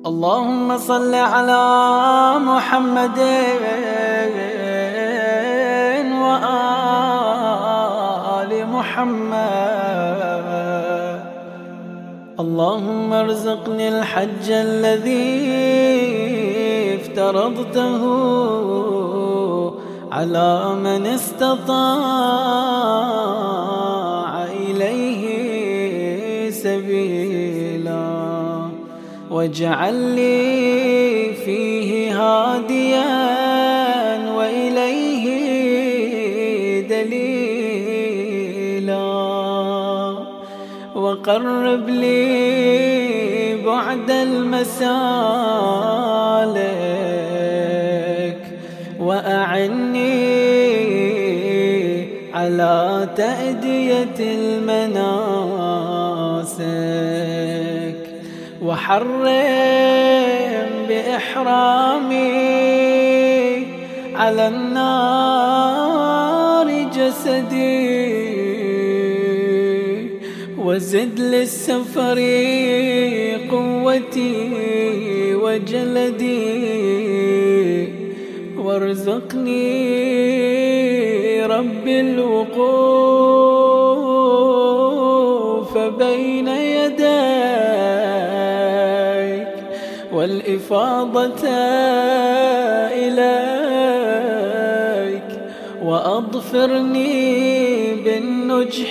اللهم صل على محمد وآل محمد. اللهم ارزقني الحج الذي افترضته على من استطاع إليه سبيلا، واجعل لي فيه هاديا وإليه دليلا، وقرب لي بعد المسالك، وأعني على تأدية المناسك، وحرم بإحرامي على النار جسدي، وزد للسفر قوتي وجلدي، وارزقني رب الوقوف بين يديك والإفاضة إليك، وأظفرني بالنجح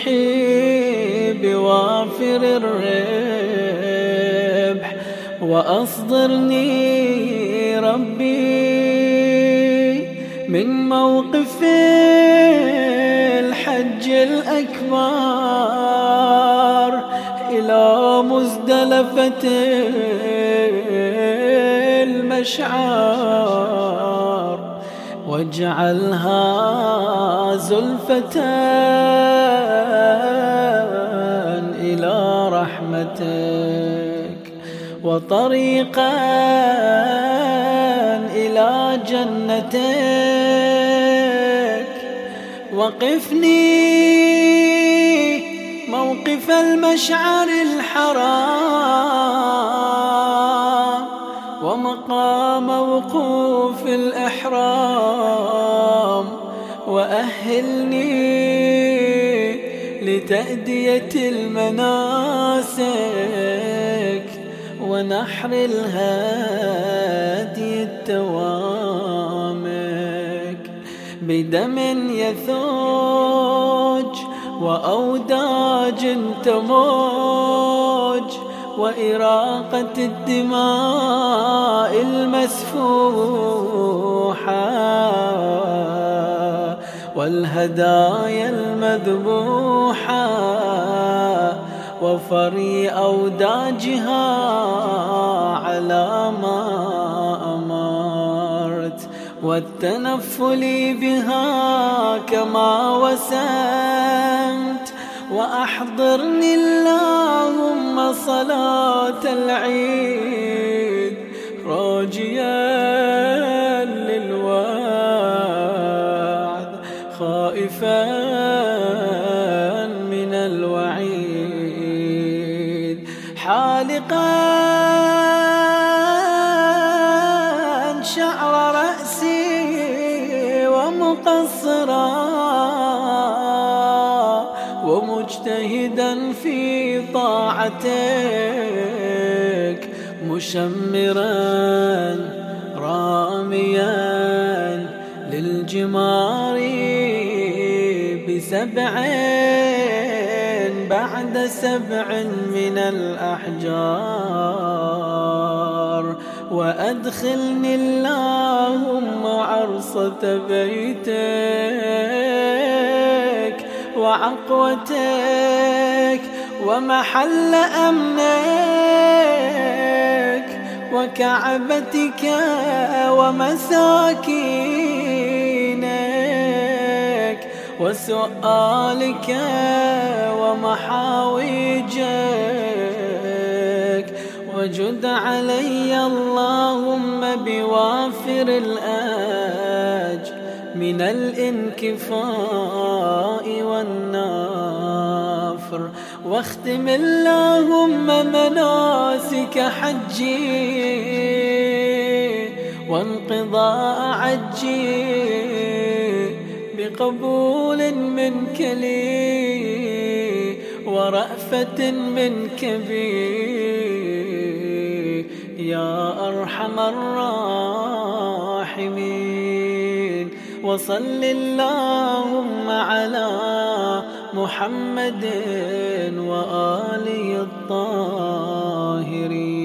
بوافر الربح، وأصدرني ربي من موقف الحج الأكبر إلى مزدلفة المشعر، واجعلها زلفة إلى رحمتك، وطريقا إلى جنتك، وقفني موقف المشعر الحرام، ومقام وقوف الإحرام، وأهلني لتأدية المناسك، ونحر الهادي التوامك، بدم يثوج وأوداج تموج، وإراقة الدماء المسفوحة، والهدايا المذبوحة، وفري أوداجها على ما أمرت، والتنفل بها كما وسمت، وأحضرني اللهم صلاة العيد راجيا للوعد، خائفا من الوعيد، حالقا شعر رأسي ومقصرا، ومجتهدا في طاعتك، مشمرا راميا للجمار ب7 بعد 7 من الأحجار، وأدخلني اللهم عرصة بيتك وعقوتك ومحل أمنك، وكعبتك ومساكينك، وسؤالك ومحاويجك، وجد علي اللهم بوافر الأجر من الانكفاء والنفر، واختم اللهم مناسك حجي وانقضاء عجي بقبول منك لي ورأفة منك بي يا أرحم الراحمين. وصل اللهم على محمد وآله الطاهرين.